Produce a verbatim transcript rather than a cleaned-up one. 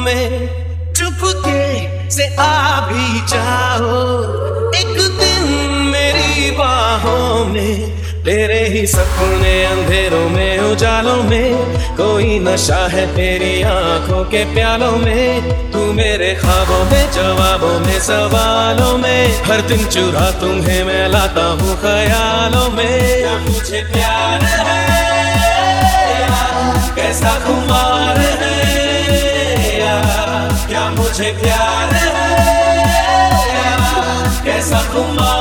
में चुपके से आ भी जाओ एक दिन मेरी बाहों में। तेरे ही सपने अंधेरों में उजालों में, कोई नशा है तेरी आंखों के प्यालों में। तू मेरे ख्वाबों में, जवाबों में, सवालों में, हर दिन चुरा तुम्हें मैं लाता हूँ ख्यालों में। क्या मुझे प्यार है यार, कैसा खुमार है यार, क्या मुझे प्यार है यार, कैसा खुमार